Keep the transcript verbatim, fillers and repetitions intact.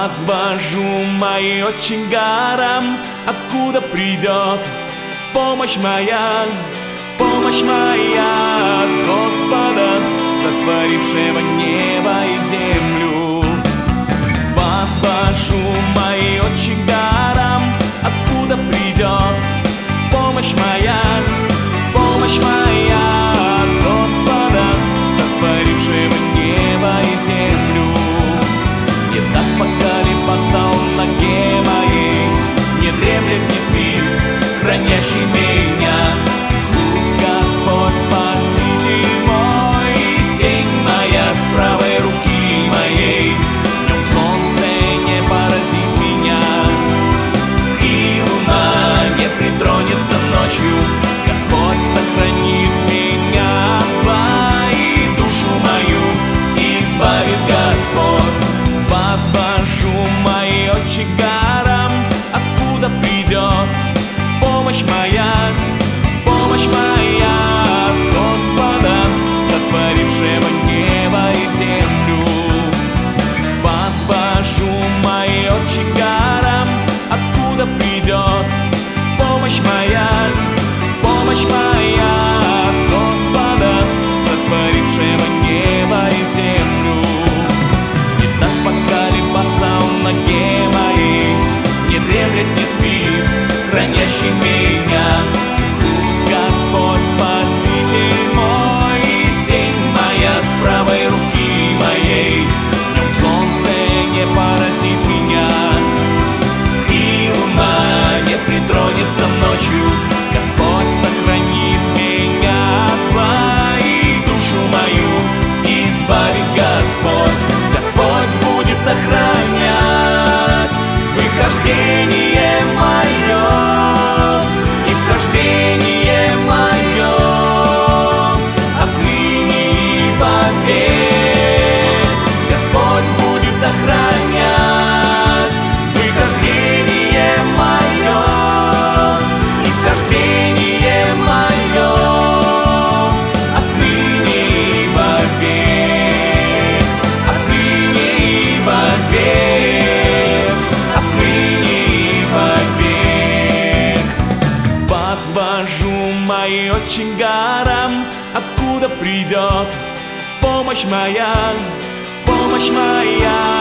Возвожу мои очи горам, откуда придет помощь моя, помощь моя от Господа, сотворившего небо и землю. Возвожу мои очи горам, откуда придет помощь моя, помощь моя от Господа, сотворившего небо и землю. Не даст поколебаться он ноге моей, не дремлет, не спит, хранящий меня. Иисус Господь, Спаситель мой, сень моя с правой руки моей. Днем солнце не поразит меня, и луна не притронется ночью. Господь сохранит меня от зла, и душу мою избавит Господь. Возвожу мои очи горам, откуда придет помощь моя, помощь моя от Господа, сотворившего небо и землю. Возвожу мои очи горам, откуда придет помощь моя, помощь моя от Господа, сотворившего небо и землю. Не даст поколебаться он ноге моей, не дремлет, не спит, хранящий меня. Иисус Господь, Спаситель мой, сень моя с правой руки моей. Днем солнце не поразит меня, и луна не притронется ночью. Господь сохранит меня от зла, и душу мою избавит Господь. Господь будет охранять выхождение мое и вхождение мое отныне и вовек. Господь будет охранять выхождение мое и вхождение мое отныне и вовек, отныне и вовек, отныне и вовек. Возвожу мои очи горам, откуда придет помощь моя, помощь моя